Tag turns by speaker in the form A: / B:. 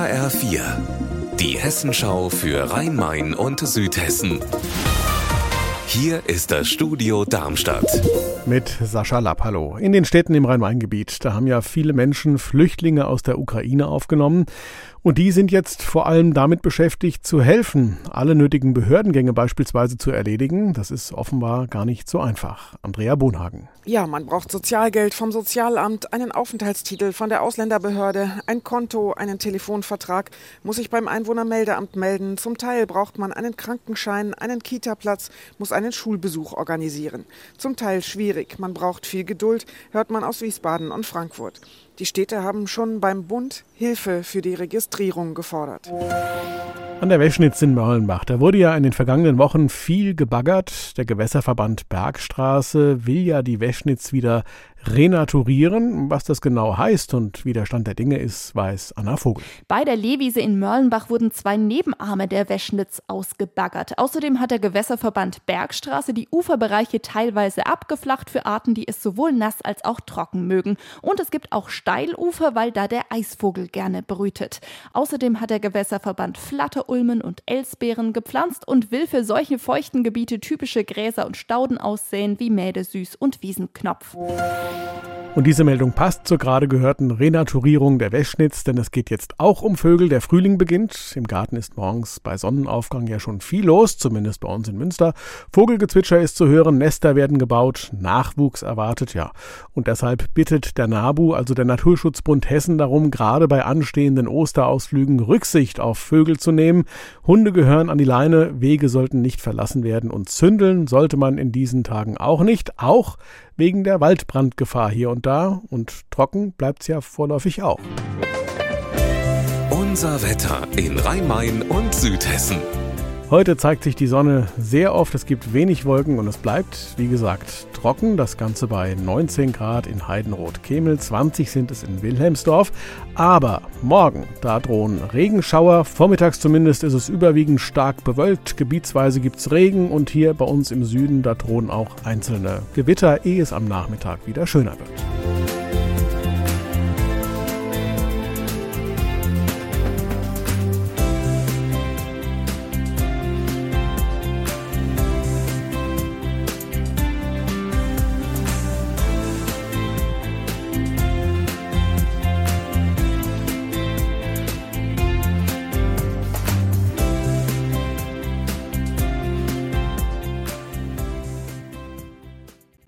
A: HR4, die Hessenschau für Rhein-Main und Südhessen. Hier ist das Studio Darmstadt.
B: Mit Sascha Lapp, hallo. In den Städten im Rhein-Main-Gebiet, da haben ja viele Menschen Flüchtlinge aus der Ukraine aufgenommen. Und die sind jetzt vor allem damit beschäftigt, zu helfen, alle nötigen Behördengänge beispielsweise zu erledigen. Das ist offenbar gar nicht so einfach. Andrea Bonhagen.
C: Ja, man braucht Sozialgeld vom Sozialamt, einen Aufenthaltstitel von der Ausländerbehörde, ein Konto, einen Telefonvertrag, muss sich beim Einwohnermeldeamt melden. Zum Teil braucht man einen Krankenschein, einen Kitaplatz, muss einen Schulbesuch organisieren. Zum Teil schwierig, man braucht viel Geduld, hört man aus Wiesbaden und Frankfurt. Die Städte haben schon beim Bund Hilfe für die Registrierung gefordert.
B: An der Weschnitz in Mörlenbach, da wurde ja in den vergangenen Wochen viel gebaggert. Der Gewässerverband Bergstraße will ja die Weschnitz wieder renaturieren. Was das genau heißt und wie der Stand der Dinge ist, weiß Anna Vogel.
D: Bei der Lehwiese in Mörlenbach wurden 2 Nebenarme der Weschnitz ausgebaggert. Außerdem hat der Gewässerverband Bergstraße die Uferbereiche teilweise abgeflacht für Arten, die es sowohl nass als auch trocken mögen. Und es gibt auch Steilufer, weil da der Eisvogel gerne brütet. Außerdem hat der Gewässerverband Flatterulmen und Elsbeeren gepflanzt und will für solche feuchten Gebiete typische Gräser und Stauden aussäen wie Mädesüß und Wiesenknopf.
B: Und diese Meldung passt zur gerade gehörten Renaturierung der Weschnitz, denn es geht jetzt auch um Vögel. Der Frühling beginnt. Im Garten ist morgens bei Sonnenaufgang ja schon viel los, zumindest bei uns in Münster. Vogelgezwitscher ist zu hören, Nester werden gebaut, Nachwuchs erwartet, ja. Und deshalb bittet der NABU, also der Naturschutzbund Hessen, darum, gerade bei anstehenden Osterausflügen Rücksicht auf Vögel zu nehmen. Hunde gehören an die Leine, Wege sollten nicht verlassen werden und zündeln sollte man in diesen Tagen auch nicht, auch wegen der Waldbrandgefahr hier und da. Und trocken bleibt's ja vorläufig auch.
A: Unser Wetter in Rhein-Main und Südhessen.
B: Heute zeigt sich die Sonne sehr oft, es gibt wenig Wolken und es bleibt, wie gesagt, trocken. Das Ganze bei 19 Grad in Heidenroth-Kemel, 20 sind es in Wilhelmsdorf. Aber morgen, da drohen Regenschauer. Vormittags zumindest ist es überwiegend stark bewölkt. Gebietsweise gibt's Regen und hier bei uns im Süden, da drohen auch einzelne Gewitter, ehe es am Nachmittag wieder schöner wird.